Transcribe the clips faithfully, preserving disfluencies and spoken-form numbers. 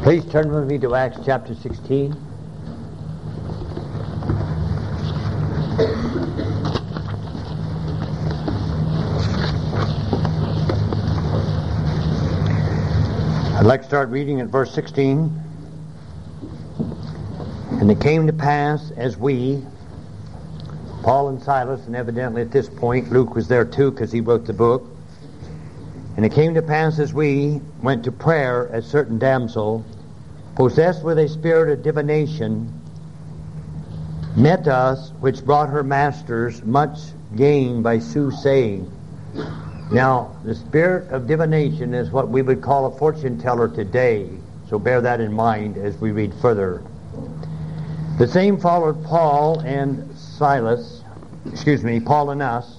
Please turn with me to Acts chapter sixteen. I'd like to start reading at verse sixteen. And it came to pass as we, Paul and Silas, and evidently at this point Luke was there too because he wrote the book. And it came to pass as we went to prayer, a certain damsel, possessed with a spirit of divination, met us, which brought her masters much gain by soothsaying. Now, the spirit of divination is what we would call a fortune teller today, so bear that in mind as we read further. The same followed Paul and Silas, excuse me, Paul and us,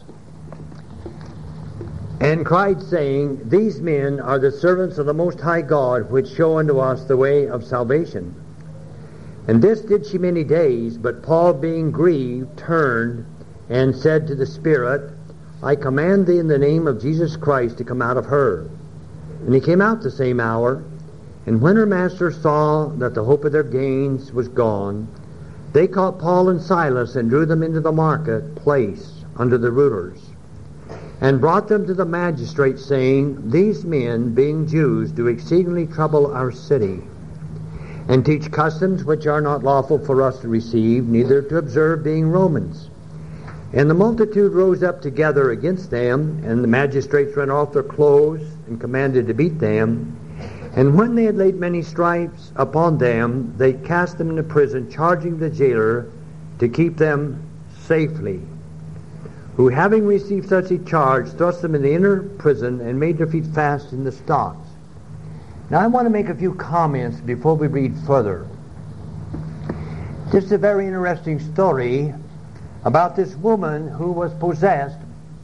and cried, saying, These men are the servants of the Most High God, which show unto us the way of salvation. And this did she many days, but Paul, being grieved, turned and said to the Spirit, I command thee in the name of Jesus Christ to come out of her. And he came out the same hour, and when her masters saw that the hope of their gains was gone, they caught Paul and Silas and drew them into the market place under the rulers, and brought them to the magistrates, saying, These men, being Jews, do exceedingly trouble our city, and teach customs which are not lawful for us to receive, neither to observe, being Romans. And the multitude rose up together against them, and the magistrates rent off their clothes, and commanded to beat them. And when they had laid many stripes upon them, they cast them into prison, charging the jailer to keep them safely, who, having received such a charge, thrust them in the inner prison and made their feet fast in the stocks. Now I want to make a few comments before we read further. This is a very interesting story about this woman who was possessed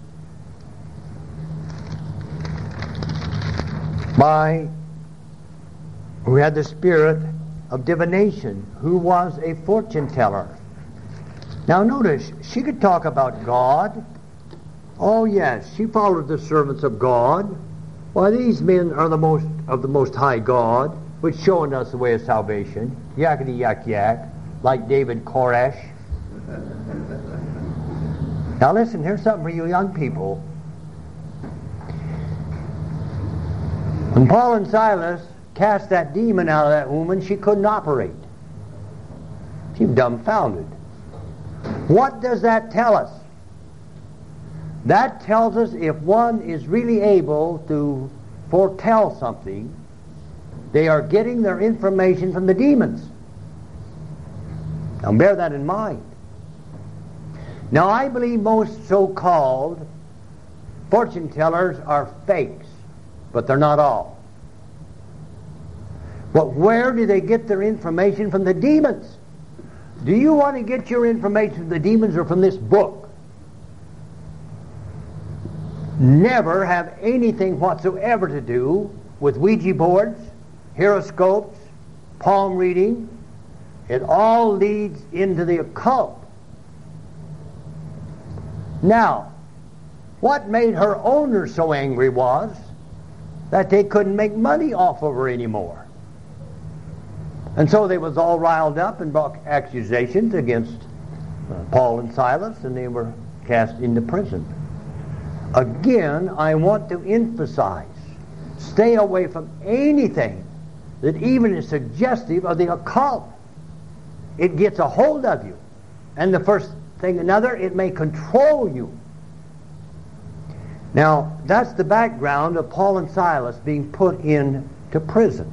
by, who had the spirit of divination, who was a fortune teller. Now notice, she could talk about God. Oh yes, she followed the servants of God. Why, these men are the most of the Most High God, which showing us the way of salvation. Yakety yak yak, like David Koresh. Now listen, here's something for you young people. When Paul and Silas cast that demon out of that woman, she couldn't operate. She was dumbfounded. What does that tell us? That tells us if one is really able to foretell something, they are getting their information from the demons. Now bear that in mind. Now I believe most so-called fortune tellers are fakes, but they're not all. But where do they get their information from? The demons. Do you want to get your information from the demons or from this book? Never have anything whatsoever to do with Ouija boards, horoscopes, palm reading. It all leads into the occult. Now, what made her owner so angry was that they couldn't make money off of her anymore. And so they was all riled up and brought accusations against uh, Paul and Silas, and they were cast into prison. Again, I want to emphasize, stay away from anything that even is suggestive of the occult. It gets a hold of you. And the first thing another, it may control you. Now, that's the background of Paul and Silas being put into prison.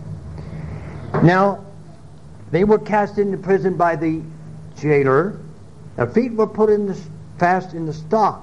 Now, they were cast into prison by the jailer. Their feet were put in the, fast in the stocks.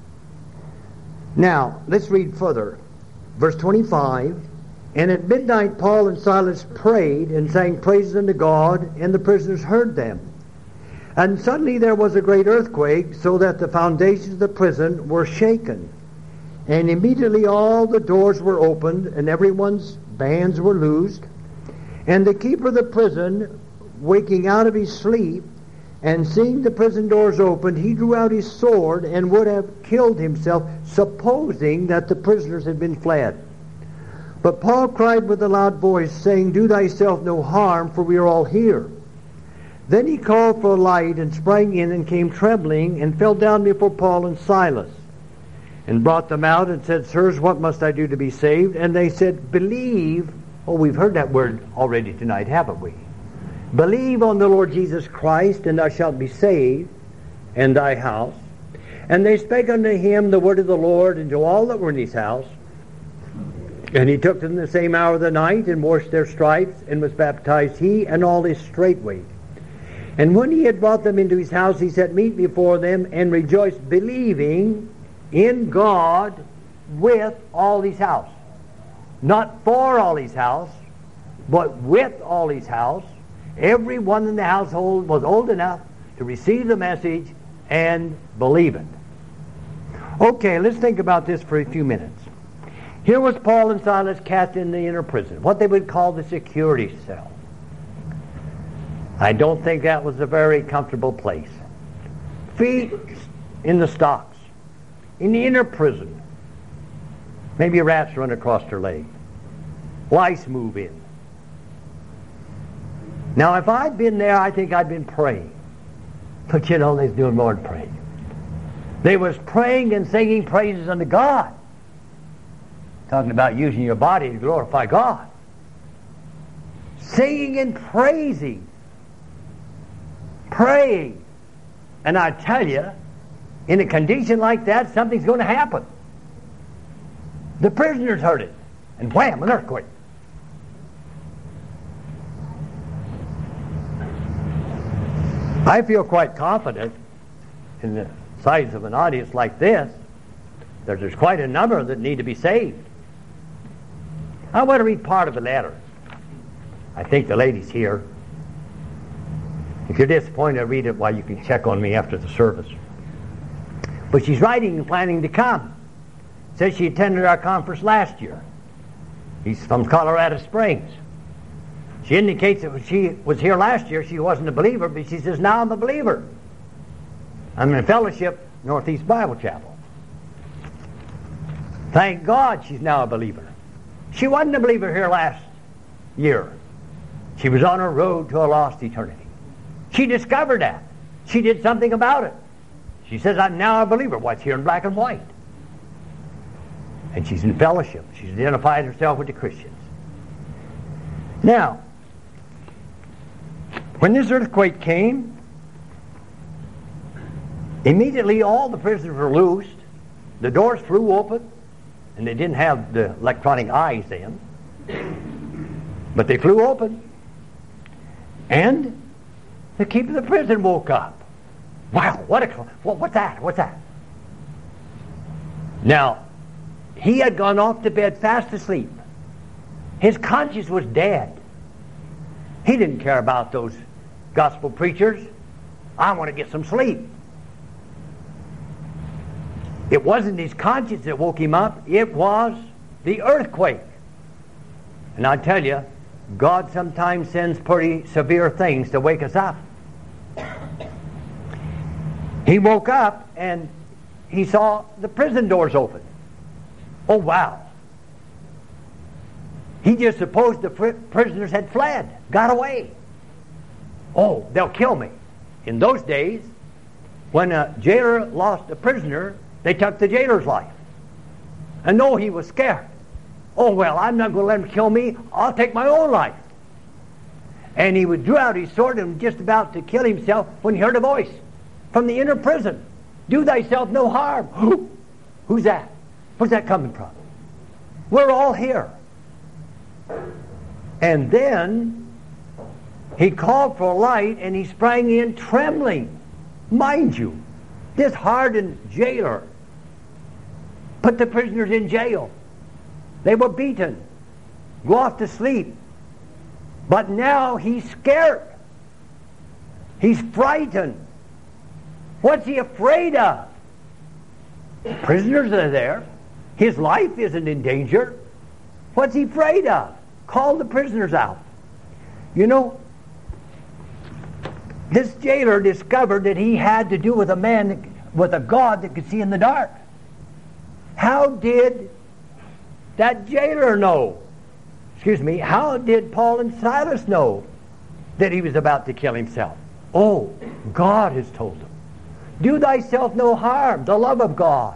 Now, let's read further. Verse twenty-five, And at midnight Paul and Silas prayed and sang praises unto God, and the prisoners heard them. And suddenly there was a great earthquake, so that the foundations of the prison were shaken. And immediately all the doors were opened, and everyone's bands were loosed. And the keeper of the prison, waking out of his sleep, and seeing the prison doors opened, he drew out his sword and would have killed himself, supposing that the prisoners had been fled. But Paul cried with a loud voice, saying, Do thyself no harm, for we are all here. Then he called for a light, and sprang in, and came trembling, and fell down before Paul and Silas, and brought them out, and said, Sirs, what must I do to be saved? And they said, Believe. Oh, we've heard that word already tonight, haven't we? Believe on the Lord Jesus Christ, and thou shalt be saved, and thy house. And they spake unto him the word of the Lord, and to all that were in his house. And he took them the same hour of the night, and washed their stripes, and was baptized, he and all his straightway. And when he had brought them into his house, he set meat before them, and rejoiced, believing in God with all his house. Not for all his house, but with all his house. Everyone in the household was old enough to receive the message and believe it. Okay, let's think about this for a few minutes. Here was Paul and Silas cast in the inner prison, what they would call the security cell. I don't think that was a very comfortable place. Feet in the stocks, in the inner prison. Maybe rats run across their leg. Lice move in. Now, if I'd been there, I think I'd been praying. But you know, they was doing more than praying. They was praying and singing praises unto God. Talking about using your body to glorify God. Singing and praising. Praying. And I tell you, in a condition like that, something's going to happen. The prisoners heard it. And wham, an earthquake. I feel quite confident in the size of an audience like this that there's quite a number that need to be saved. I want to read part of the letter. I think the lady's here. If you're disappointed, I'll read it while you can check on me after the service. But she's writing and planning to come. Says she attended our conference last year. He's from Colorado Springs. She indicates that when she was here last year, she wasn't a believer, but she says, now I'm a believer. I'm in fellowship, Northeast Bible Chapel. Thank God she's now a believer. She wasn't a believer here last year. She was on her road to a lost eternity. She discovered that. She did something about it. She says, I'm now a believer. What's here in black and white? And she's in fellowship. She's identified herself with the Christians. Now, when this earthquake came, immediately all the prisoners were loosed. The doors flew open, and they didn't have the electronic eyes then. But they flew open. And the keeper of the prison woke up. Wow, what a, what, what's that? What's that? Now, he had gone off to bed fast asleep. His conscience was dead. He didn't care about those gospel preachers. I want to get some sleep. It wasn't his conscience that woke him up. It was the earthquake. And I tell you, God sometimes sends pretty severe things to wake us up. He woke up and he saw the prison doors open. Oh, wow. He just supposed the fr- prisoners had fled, got away. Oh, they'll kill me. In those days, when a jailer lost a prisoner, they took the jailer's life. And no, he was scared. Oh, well, I'm not going to let him kill me. I'll take my own life. And he would draw out his sword and was just about to kill himself when he heard a voice from the inner prison. Do thyself no harm. Who? Who's that? Where's that coming from? We're all here. And then he called for a light and he sprang in trembling. Mind you, this hardened jailer put the prisoners in jail. They were beaten, go off to sleep. But now he's scared. He's frightened. What's he afraid of? The prisoners are there. His life isn't in danger. What's he afraid of? Call the prisoners out. You know, this jailer discovered that he had to do with a man, with a God that could see in the dark. How did that jailer know excuse me, how did Paul and Silas know that he was about to kill himself? Oh, God has told them. Do thyself no harm, the love of God.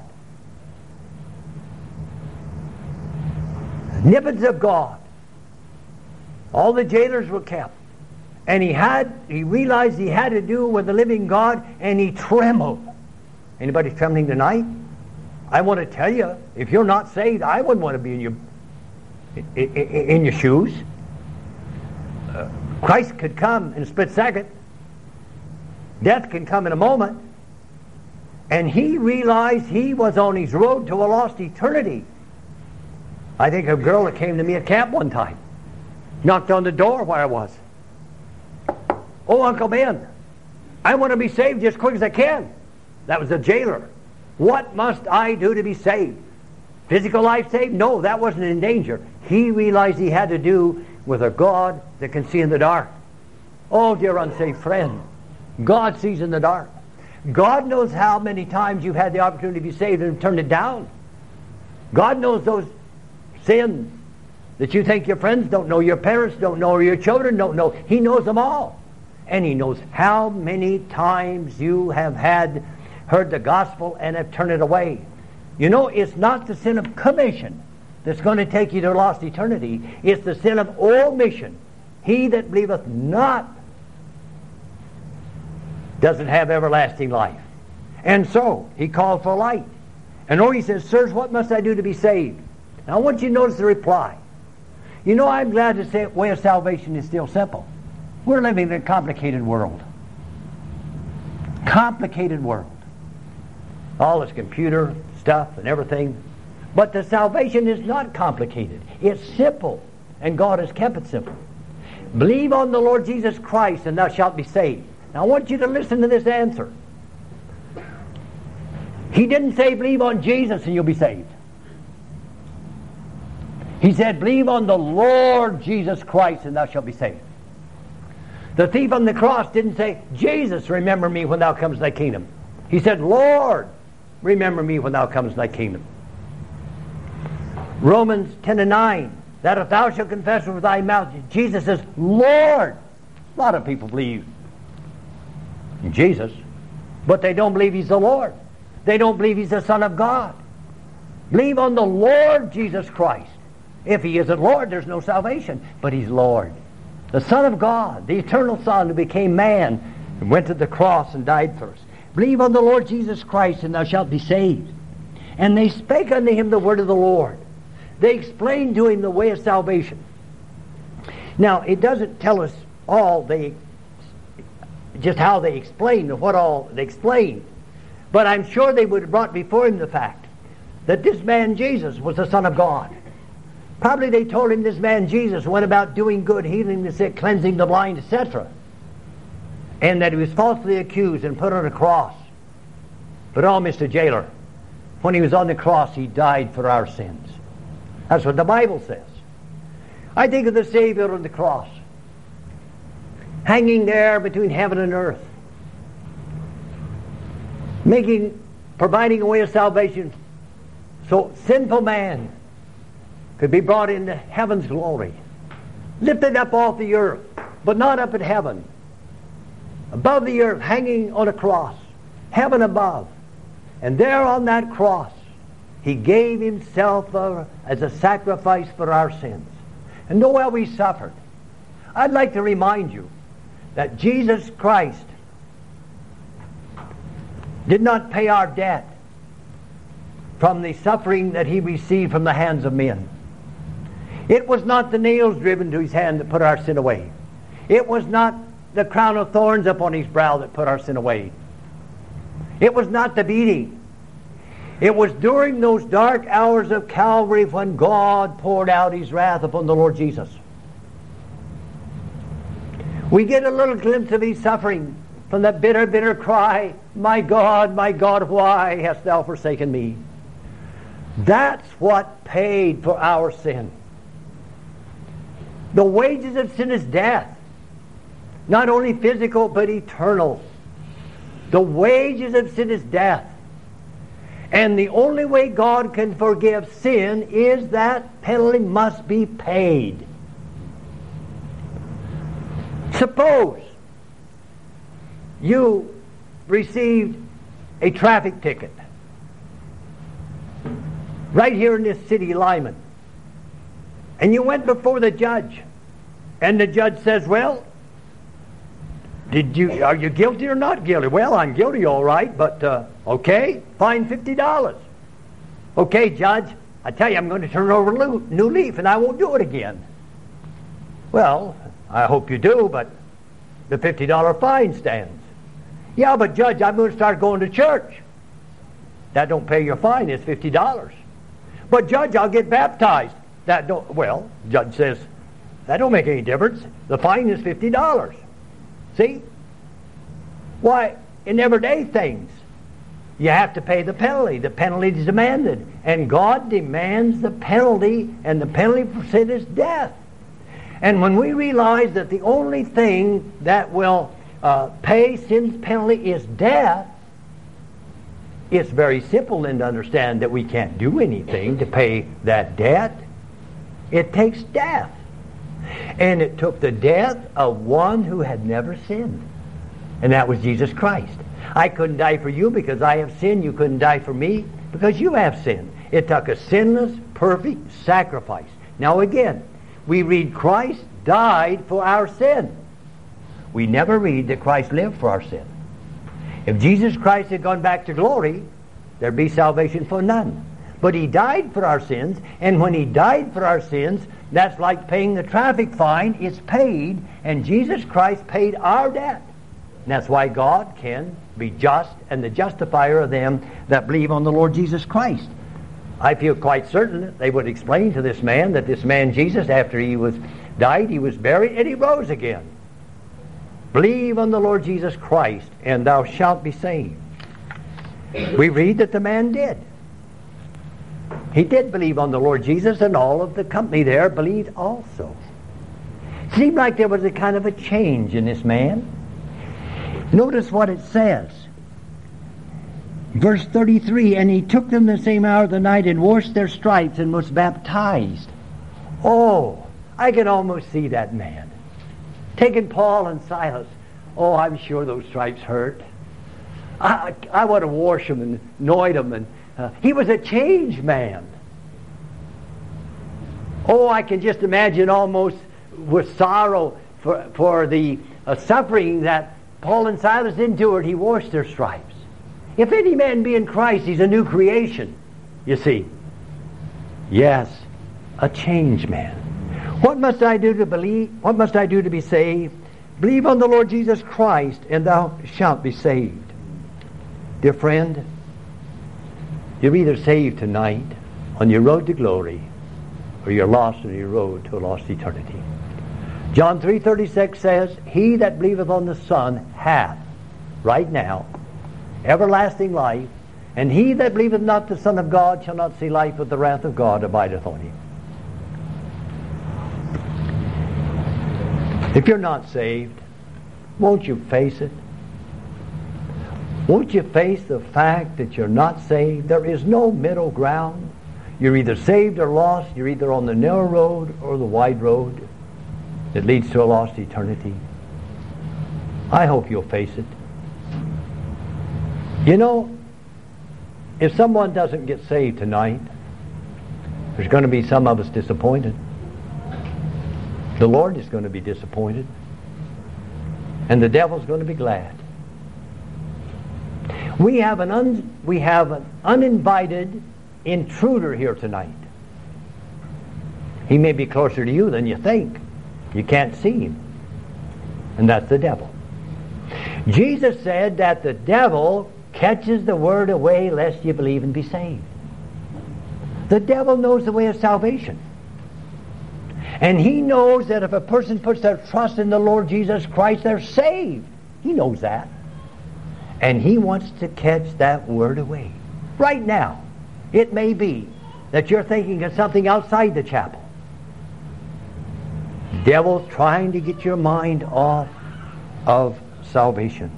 Nippets of God. All the jailers were kept. And he had, he realized he had to do with the living God, and he trembled. Anybody trembling tonight? I want to tell you, if you're not saved, I wouldn't want to be in your in, in, in your shoes. Uh, Christ could come in a split second. Death can come in a moment. And he realized he was on his road to a lost eternity. I think of a girl that came to me at camp one time. Knocked on the door where I was. Oh, Uncle Ben, I want to be saved just as quick as I can. That was the jailer. What must I do to be saved? Physical life saved? No, that wasn't in danger. He realized he had to do with a God that can see in the dark. Oh, dear unsaved friend, God sees in the dark. God knows how many times you've had the opportunity to be saved and turned it down. God knows those sins that you think your friends don't know, your parents don't know, or your children don't know. He knows them all. And He knows how many times you have had heard the gospel and have turned it away. You know, it's not the sin of commission that's going to take you to lost eternity. It's the sin of omission. He that believeth not doesn't have everlasting life. And so, he called for light. And oh, he says, sirs, what must I do to be saved? Now, I want you to notice the reply. You know, I'm glad to say the way of salvation is still simple. We're living in a complicated world. Complicated world. All this computer stuff and everything. But the salvation is not complicated. It's simple. And God has kept it simple. Believe on the Lord Jesus Christ and thou shalt be saved. Now I want you to listen to this answer. He didn't say believe on Jesus and you'll be saved. He said believe on the Lord Jesus Christ and thou shalt be saved. The thief on the cross didn't say, Jesus, remember me when thou comes to thy kingdom. He said, Lord, remember me when thou comes to thy kingdom. Romans ten and nine, that if thou shalt confess with thy mouth, Jesus says, Lord. A lot of people believe in Jesus, but they don't believe He's the Lord. They don't believe He's the Son of God. Believe on the Lord Jesus Christ. If He isn't Lord, there's no salvation, but He's Lord. The Son of God, the eternal Son who became man and went to the cross and died for us. Believe on the Lord Jesus Christ and thou shalt be saved. And they spake unto him the word of the Lord. They explained to him the way of salvation. Now, it doesn't tell us all they, just how they explained or what all they explained. But I'm sure they would have brought before him the fact that this man Jesus was the Son of God. Probably they told him this man Jesus went about doing good, healing the sick, cleansing the blind, et cetera. And that he was falsely accused and put on a cross. But oh, Mister Jailer, when he was on the cross, he died for our sins. That's what the Bible says. I think of the Savior on the cross, hanging there between heaven and earth, making, providing a way of salvation so sinful man could be brought into heaven's glory, lifted up off the earth, but not up at heaven, above the earth, hanging on a cross, heaven above. And there on that cross, He gave Himself uh, as a sacrifice for our sins. And know how we suffered. I'd like to remind you that Jesus Christ did not pay our debt from the suffering that He received from the hands of men. It was not the nails driven to His hand that put our sin away. It was not the crown of thorns upon His brow that put our sin away. It was not the beating. It was during those dark hours of Calvary when God poured out His wrath upon the Lord Jesus. We get a little glimpse of His suffering from that bitter, bitter cry, my God, my God, why hast thou forsaken me? That's what paid for our sin. The wages of sin is death. Not only physical, but eternal. The wages of sin is death. And the only way God can forgive sin is that penalty must be paid. Suppose you received a traffic ticket right here in this city, Lyman, and you went before the judge, and the judge says, well, did you are you guilty or not guilty? Well, I'm guilty, all right, but uh, okay, fine fifty dollars. Okay, judge, I tell you, I'm going to turn over a new leaf, and I won't do it again. Well, I hope you do, but the fifty dollars fine stands. Yeah, but judge, I'm going to start going to church. That don't pay your fine, it's fifty dollars. But judge, I'll get baptized. That don't, well, judge says, that don't make any difference. The fine is fifty dollars. See? Why, in everyday things, you have to pay the penalty. The penalty is demanded. And God demands the penalty, and the penalty for sin is death. And when we realize that the only thing that will uh, pay sin's penalty is death, it's very simple then to understand that we can't do anything to pay that debt. It takes death. And it took the death of one who had never sinned. And that was Jesus Christ. I couldn't die for you because I have sinned. You couldn't die for me because you have sinned. It took a sinless, perfect sacrifice. Now again, we read Christ died for our sin. We never read that Christ lived for our sin. If Jesus Christ had gone back to glory, there'd be salvation for none. But He died for our sins, and when He died for our sins, that's like paying the traffic fine. It's paid, and Jesus Christ paid our debt. And that's why God can be just and the justifier of them that believe on the Lord Jesus Christ. I feel quite certain that they would explain to this man that this man Jesus, after he was died, he was buried, and he rose again. Believe on the Lord Jesus Christ, and thou shalt be saved. We read that the man did. He did believe on the Lord Jesus, and all of the company there believed also. It seemed like there was a kind of a change in this man. Notice what it says. Verse thirty-three, and he took them the same hour of the night and washed their stripes and was baptized. Oh, I can almost see that man. Taking Paul and Silas. Oh, I'm sure those stripes hurt. I, I want to wash them and anoint them. And, uh, he was a changed man. Oh, I can just imagine almost with sorrow for, for the uh, suffering that Paul and Silas endured, he washed their stripes. If any man be in Christ, he's a new creation, you see. Yes, a changed man. What must I do to believe? What must I do to be saved? Believe on the Lord Jesus Christ, and thou shalt be saved. Dear friend, you're either saved tonight on your road to glory, or you're lost on your road to a lost eternity. John three thirty-six says, he that believeth on the Son hath, right now, everlasting life, and he that believeth not the Son of God shall not see life, but the wrath of God abideth on him. If you're not saved, won't you face it? Won't you face the fact that you're not saved? There is no middle ground. You're either saved or lost. You're either on the narrow road or the wide road that leads to a lost eternity. I hope you'll face it. You know, if someone doesn't get saved tonight, there's going to be some of us disappointed. The Lord is going to be disappointed. And the devil's going to be glad. We have an un, we have an uninvited intruder here tonight. He may be closer to you than you think. You can't see him. And that's the devil. Jesus said that the devil catches the word away lest you believe and be saved. The devil knows the way of salvation. And he knows that if a person puts their trust in the Lord Jesus Christ, they're saved. He knows that. And he wants to catch that word away. Right now, it may be that you're thinking of something outside the chapel. The devil's trying to get your mind off of salvation.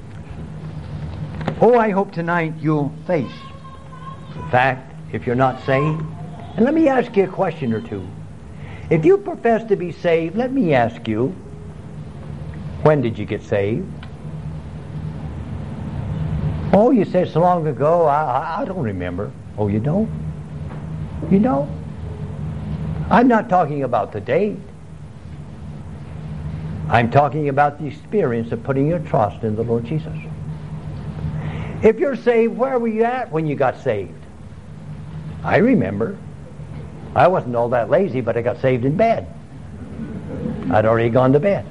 Oh, I hope tonight you'll face the fact, if you're not saved. And let me ask you a question or two. If you profess to be saved, let me ask you, When did you get saved? Oh, you said so long ago, I, I, I don't remember. Oh, you don't? You don't? I'm not talking about the date. I'm talking about the experience of putting your trust in the Lord Jesus. If you're saved, where were you at when you got saved? I remember. I wasn't all that lazy, but I got saved in bed. I'd already gone to bed.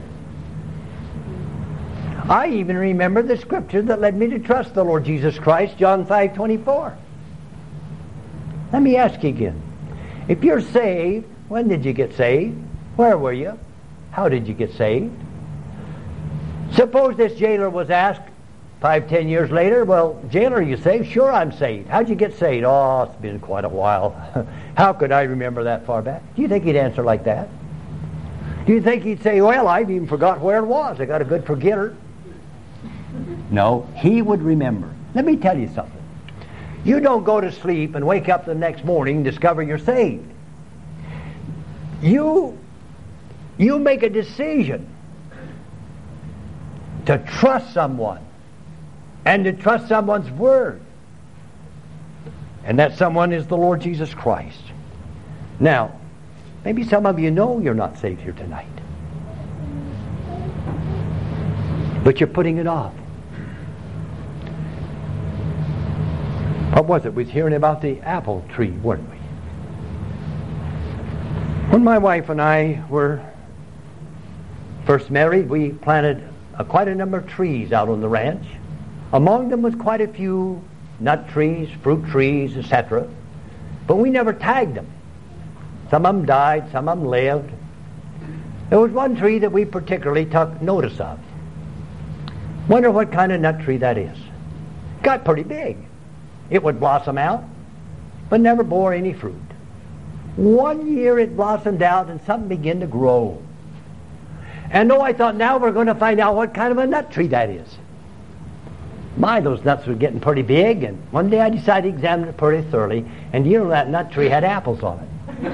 I even remember the scripture that led me to trust the Lord Jesus Christ, John five twenty-four. Let me ask you again. If you're saved, when did you get saved? Where were you? How did you get saved? Suppose this jailer was asked five, ten years later, well, jailer, are you saved? Sure, I'm saved. How'd you get saved? Oh, it's been quite a while. How could I remember that far back? Do you think he'd answer like that? Do you think he'd say, well, I've even forgot where it was. I got a good forgetter. No, he would remember. Let me tell you something. You don't go to sleep and wake up the next morning and discover you're saved. You, you make a decision to trust someone and to trust someone's word. And that someone is the Lord Jesus Christ. Now, maybe some of you know you're not saved here tonight. But you're putting it off. What was it? We was hearing about the apple tree, weren't we? When my wife and I were first married, we planted uh, quite a number of trees out on the ranch. Among them was quite a few nut trees, fruit trees, et cetera. But we never tagged them. Some of them died, some of them lived. There was one tree that we particularly took notice of. Wonder what kind of nut tree that is. Got pretty big. It would blossom out, but never bore any fruit. One year it blossomed out and something began to grow. And oh, I thought, now we're going to find out what kind of a nut tree that is. My, those nuts were getting pretty big, and one day I decided to examine it pretty thoroughly, and you know that nut tree had apples on it.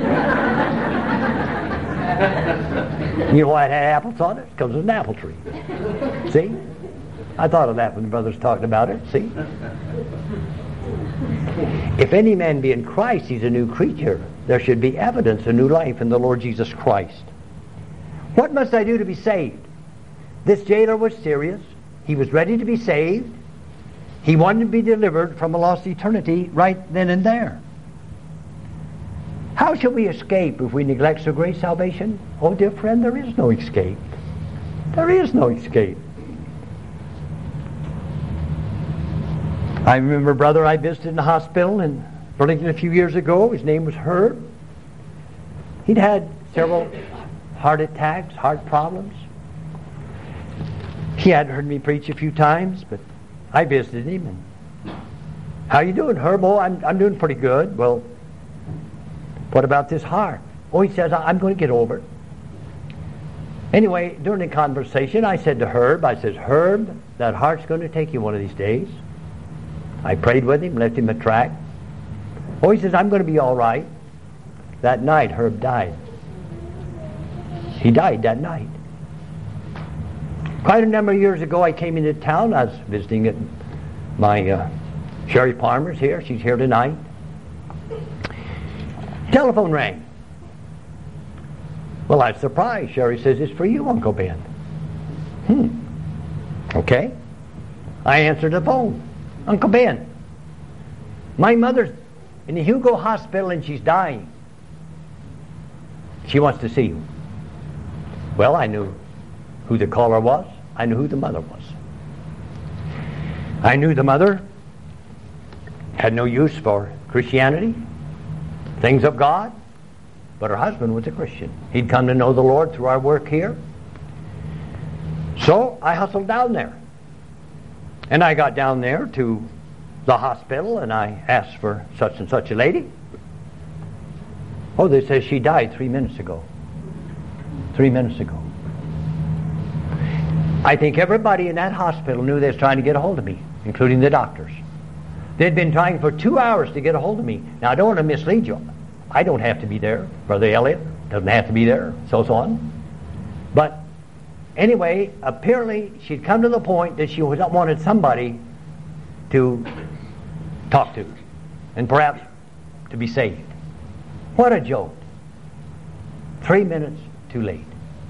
You know why it had apples on it? Because it was an apple tree. See? I thought of that when the brothers talked about it. See? If any man be in Christ, he's a new creature. There should be evidence of new life in the Lord Jesus Christ. What must I do to be saved? This jailer was serious. He was ready to be saved. He wanted to be delivered from a lost eternity right then and there. How shall we escape if we neglect so great salvation? Oh, dear friend, there is no escape. There is no escape. I remember a brother I visited in the hospital in Burlington a few years ago. His name was Herb. He'd had several heart attacks, heart problems. He had heard me preach a few times, but I visited him. And, how you doing, Herb? Oh, I'm, I'm doing pretty good. Well, what about this heart? Oh, he says, I'm going to get over it. Anyway, during the conversation, I said to Herb, I said, Herb, that heart's going to take you one of these days. I prayed with him, left him a tract. Oh, he says, I'm going to be all right. That night, Herb died. He died that night. Quite a number of years ago, I came into town. I was visiting at my uh, Sherry Palmer's here. She's here tonight. Telephone rang. Well, I was surprised. Sherry says, it's for you, Uncle Ben. Hmm. Okay. I answered the phone. Uncle Ben, my mother's in the Hugo Hospital and she's dying. She wants to see you. Well, I knew who the caller was. I knew who the mother was. I knew the mother had no use for Christianity, things of God, but her husband was a Christian. He'd come to know the Lord through our work here. So I hustled down there. And I got down there to the hospital and I asked for such and such a lady. Oh, they say she died three minutes ago. Three minutes ago. I think everybody in that hospital knew they was trying to get a hold of me, including the doctors. They'd been trying for two hours to get a hold of me. Now, I don't want to mislead you. I don't have to be there. Brother Elliot doesn't have to be there, so so on. But Anyway, apparently she'd come to the point that she wanted somebody to talk to, and perhaps to be saved. What a joke. Three minutes too late.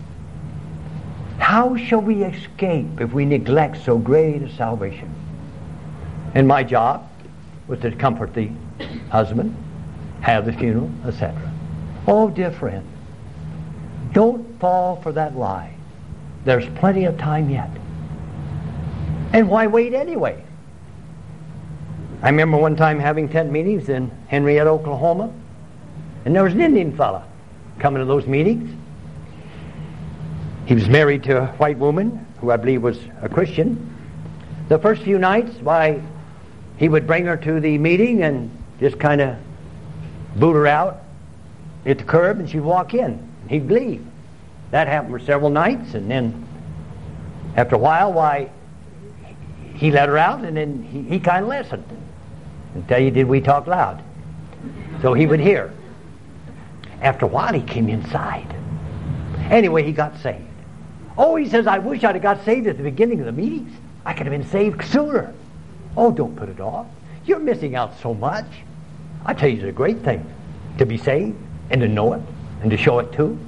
How shall we escape if we neglect so great a salvation? And my job was to comfort the husband, have the funeral, et cetera. Oh, dear friend, don't fall for that lie. There's plenty of time yet. And why wait anyway? I remember one time having tent meetings in Henrietta, Oklahoma, and there was an Indian fella coming to those meetings. He was married to a white woman who I believe was a Christian. The first few nights, why, he would bring her to the meeting and just kind of boot her out at the curb, and she'd walk in. He'd leave. That happened for several nights, and then after a while, why, he let her out, and then he, he kind of listened. And tell you, did we talk loud? So he would hear. After a while, he came inside. Anyway, he got saved. Oh, he says, I wish I'd have got saved at the beginning of the meetings. I could have been saved sooner. Oh, don't put it off. You're missing out so much. I tell you, it's a great thing to be saved and to know it and to show it too.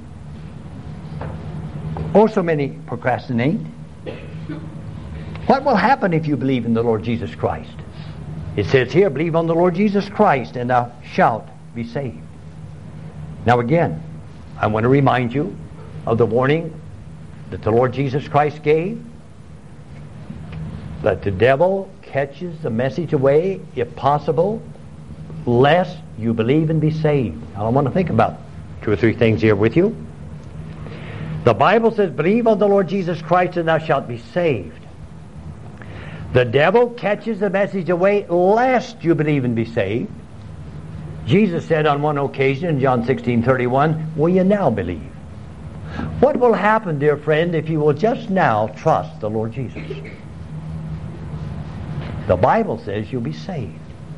Oh, so many procrastinate. What will happen if you believe in the Lord Jesus Christ? It says here, believe on the Lord Jesus Christ and thou shalt be saved. Now again, I want to remind you of the warning that the Lord Jesus Christ gave, that the devil catches the message away, if possible, lest you believe and be saved. Now I want to think about two or three things here with you. The Bible says, believe on the Lord Jesus Christ and thou shalt be saved. The devil catches the message away lest you believe and be saved. Jesus said on one occasion in John sixteen thirty-one, will you now believe? What will happen, dear friend, if you will just now trust the Lord Jesus? The Bible says you'll be saved.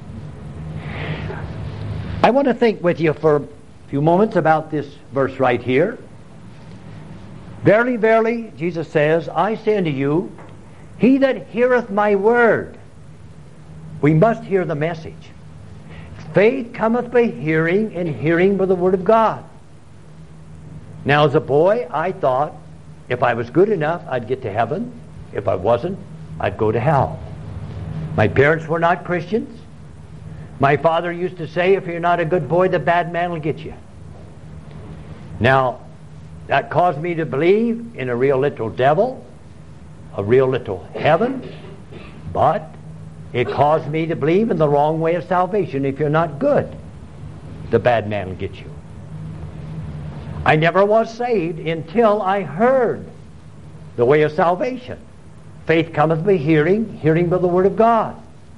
I want to think with you for a few moments about this verse right here. Verily, verily, Jesus says, I say unto you, he that heareth my word. We must hear the message. Faith cometh by hearing, and hearing by the word of God. Now, as a boy, I thought if I was good enough, I'd get to heaven. If I wasn't, I'd go to hell. My parents were not Christians. My father used to say, if you're not a good boy, the bad man will get you. Now, that caused me to believe in a real literal devil, a real literal heaven, but it caused me to believe in the wrong way of salvation. If you're not good, the bad man will get you. I never was saved until I heard the way of salvation. Faith cometh by hearing, hearing by the word of God.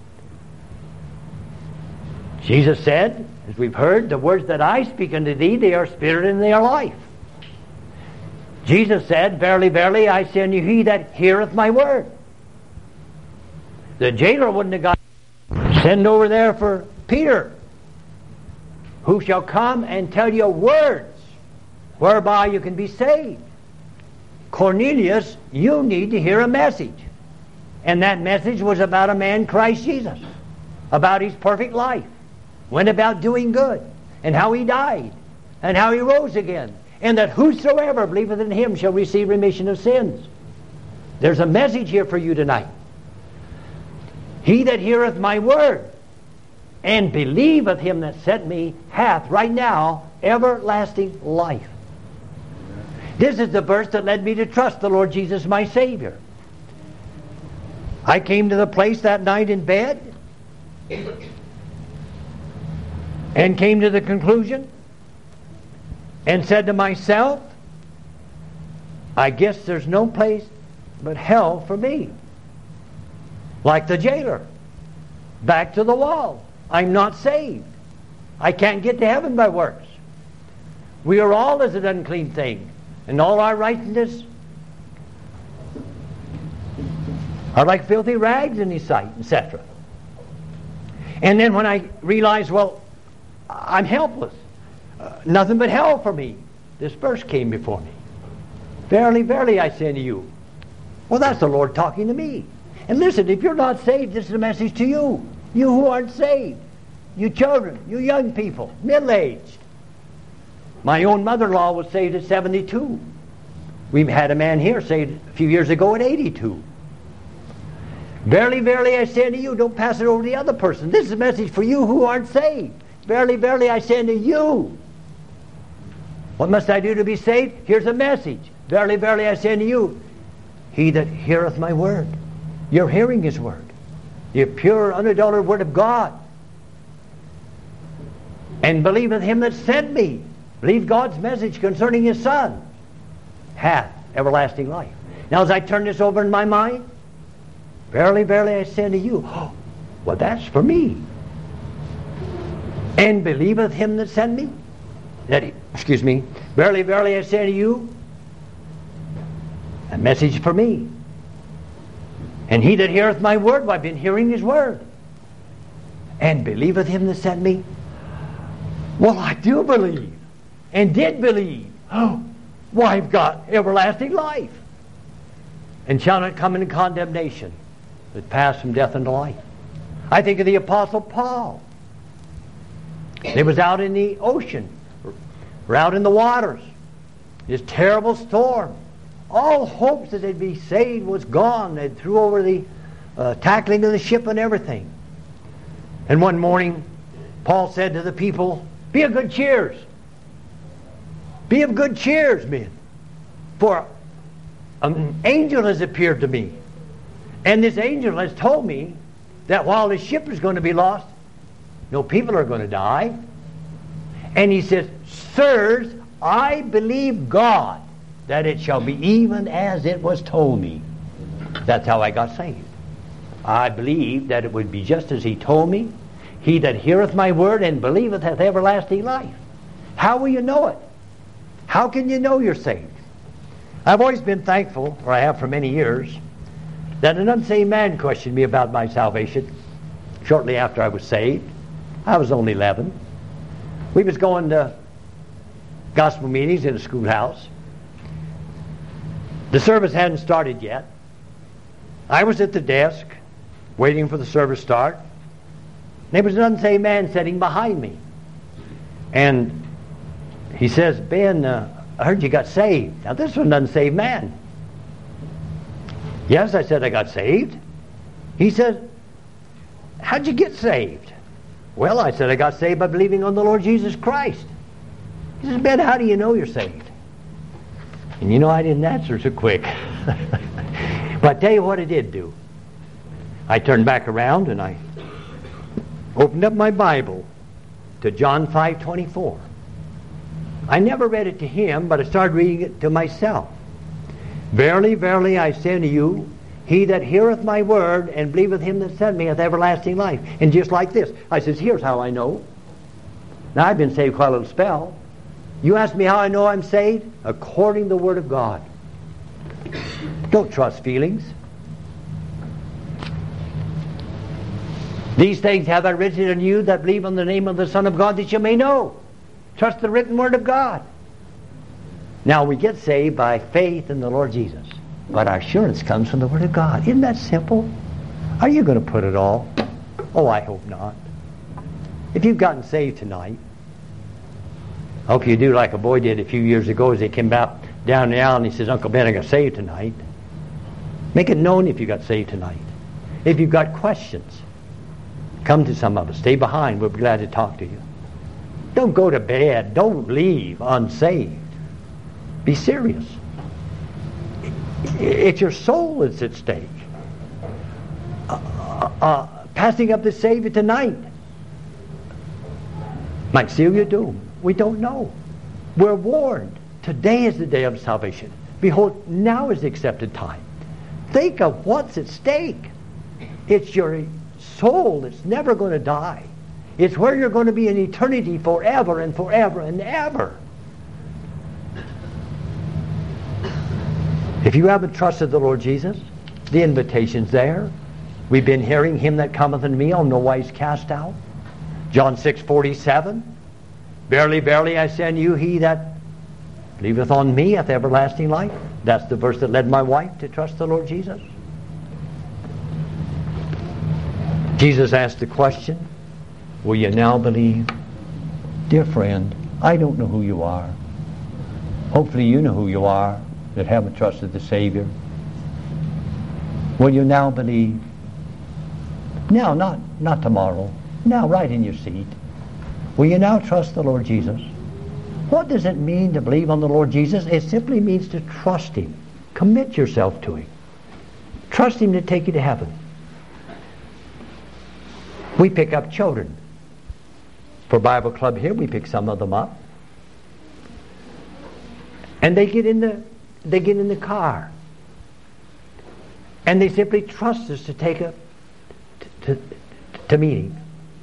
Jesus said, as we've heard, the words that I speak unto thee, they are spirit and they are life. Jesus said, verily, verily, I say unto you, he that heareth my word. The jailer wouldn't have got send over there for Peter, who shall come and tell you words whereby you can be saved. Cornelius, you need to hear a message. And that message was about a man, Christ Jesus, about his perfect life, went about doing good, and how he died, and how he rose again, and that whosoever believeth in him shall receive remission of sins. There's a message here for you tonight. He that heareth my word and believeth him that sent me hath right now everlasting life. This is the verse that led me to trust the Lord Jesus, my Savior. I came to the place that night in bed and came to the conclusion and said to myself, I guess there's no place but hell for me. Like the jailer, back to the wall. I'm not saved. I can't get to heaven by works. We are all as an unclean thing, and all our righteousness are like filthy rags in his sight, et cetera. And then when I realized, well, I'm helpless. Uh, nothing but hell for me. This verse came before me. Verily, verily, I say unto you. Well, that's the Lord talking to me. And listen, if you're not saved, this is a message to you. You who aren't saved. You children, you young people, middle-aged. My own mother-in-law was saved at seventy-two. We had a man here saved a few years ago at eighty-two. Verily, verily, I say unto you, don't pass it over to the other person. This is a message for you who aren't saved. Verily, verily, I say unto you. What must I do to be saved? Here's a message. Verily, verily, I say unto you, he that heareth my word. You're hearing his word. The pure, unadulterated word of God. And believeth him that sent me. Believe God's message concerning his Son. Hath everlasting life. Now as I turn this over in my mind, verily, verily, I say unto you, oh, well, that's for me. And believeth him that sent me. That he, excuse me. Verily, verily, I say unto you, a message for me. And he that heareth my word, well, I've been hearing his word. And believeth him that sent me. Well, I do believe. And did believe. Oh, well, I've got everlasting life. And shall not come into condemnation, but pass from death unto life. I think of the Apostle Paul. He was out in the ocean, or out in the waters. This terrible storm. All hopes that they'd be saved was gone. They threw over the uh, tackling of the ship and everything. And one morning, Paul said to the people, be of good cheers. Be of good cheers, men. For an angel has appeared to me. And this angel has told me that while the ship is going to be lost, no people are going to die. And he says, sirs, I believe God that it shall be even as it was told me. That's how I got saved. I believed that it would be just as he told me. He that heareth my word and believeth hath everlasting life. How will you know it? How can you know you're saved? I've always been thankful, or I have for many years, that an unsaved man questioned me about my salvation shortly after I was saved. I was only eleven. We was going to gospel meetings in a schoolhouse. The service hadn't started yet. I was at the desk waiting for the service to start. There was an unsaved man sitting behind me. And he says, Ben, uh, I heard you got saved. Now this was an unsaved man. Yes, I said I got saved. He said, how'd you get saved? Well, I said I got saved by believing on the Lord Jesus Christ. He says, Ben, how do you know you're saved? And you know I didn't answer so quick. But I tell you what I did do. I turned back around and I opened up my Bible to John five twenty-four. I never read it to him, but I started reading it to myself. Verily, verily, I say unto you, he that heareth my word and believeth him that sent me hath everlasting life. And just like this, I says, here's how I know. Now I've been saved quite a little spell. You ask me how I know I'm saved? According to the word of God. Don't trust feelings. These things have I written unto you that believe on the name of the Son of God, that you may know. Trust the written word of God. Now we get saved by faith in the Lord Jesus. But our assurance comes from the word of God. Isn't that simple? Are you going to put it all? Oh, I hope not. If you've gotten saved tonight, I hope you do like a boy did a few years ago as he came out down the aisle and he says, Uncle Ben, I got saved tonight. Make it known if you got saved tonight. If you've got questions, come to some of us. Stay behind. We'll be glad to talk to you. Don't go to bed. Don't leave unsaved. Be serious. It's your soul that's at stake. Uh, uh, passing up the Savior tonight might seal your doom. We don't know. We're warned. Today is the day of salvation. Behold, now is the accepted time. Think of what's at stake. It's your soul that's never going to die. It's where you're going to be in eternity forever and forever and ever. If you haven't trusted the Lord Jesus, the invitation's there. We've been hearing, him that cometh unto me, I'll no wise cast out. John six forty-seven. Verily, verily, I say unto you, he that believeth on me hath everlasting life. That's the verse that led my wife to trust the Lord Jesus. Jesus asked the question, will you now believe? Dear friend, I don't know who you are. Hopefully you know who you are that haven't trusted the Savior. Will you now believe? Now, not, not tomorrow. Now, right in your seat. Will you now trust the Lord Jesus? What does it mean to believe on the Lord Jesus? It simply means to trust Him. Commit yourself to Him. Trust Him to take you to heaven. We pick up children. For Bible Club here, we pick some of them up. And they get in the they get in the car. And they simply trust us to take a to, to, to meet Him.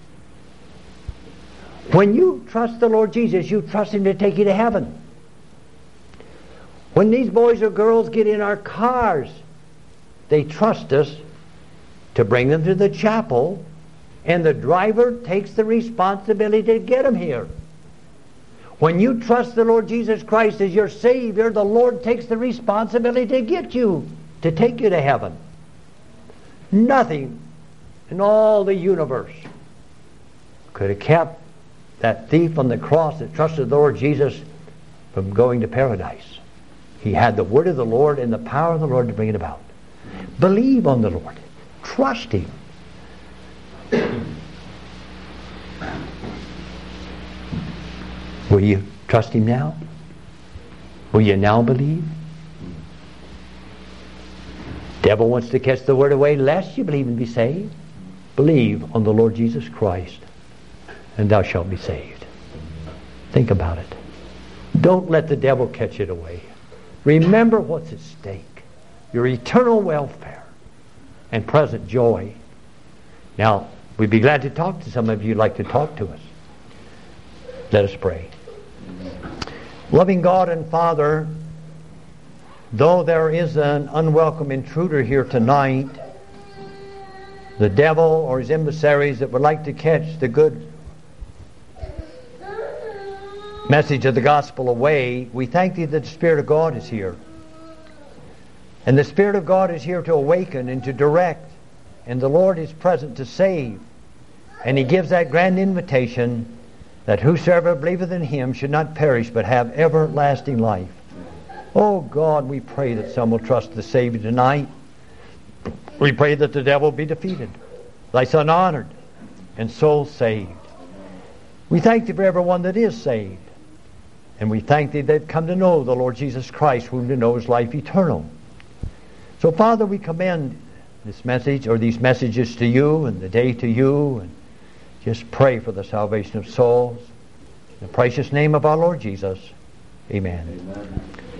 When you trust the Lord Jesus, you trust Him to take you to heaven. When these boys or girls get in our cars, they trust us to bring them to the chapel, and the driver takes the responsibility to get them here. When you trust the Lord Jesus Christ as your Savior, the Lord takes the responsibility to get you, to take you to heaven. Nothing in all the universe could have kept that thief on the cross that trusted the Lord Jesus from going to paradise. He had the word of the Lord and the power of the Lord to bring it about. Believe on the Lord. Trust Him. Will you trust Him now? Will you now believe? Devil wants to catch the word away lest you believe and be saved. Believe on the Lord Jesus Christ, and thou shalt be saved. Think about it. Don't let the devil catch it away. Remember what's at stake. Your eternal welfare and present joy. Now, we'd be glad to talk to some of you who'd like to talk to us. Let us pray. Loving God and Father, though there is an unwelcome intruder here tonight, the devil or his emissaries that would like to catch the good message of the gospel away, we thank Thee that the Spirit of God is here. And the Spirit of God is here to awaken and to direct. And the Lord is present to save. And He gives that grand invitation that whosoever believeth in Him should not perish but have everlasting life. Oh God, we pray that some will trust the Savior tonight. We pray that the devil be defeated, Thy Son honored, and souls saved. We thank Thee for everyone that is saved. And we thank Thee that come to know the Lord Jesus Christ, whom to know is life eternal. So Father, we commend this message or these messages to You and the day to You, and just pray for the salvation of souls. In the precious name of our Lord Jesus. Amen. Amen.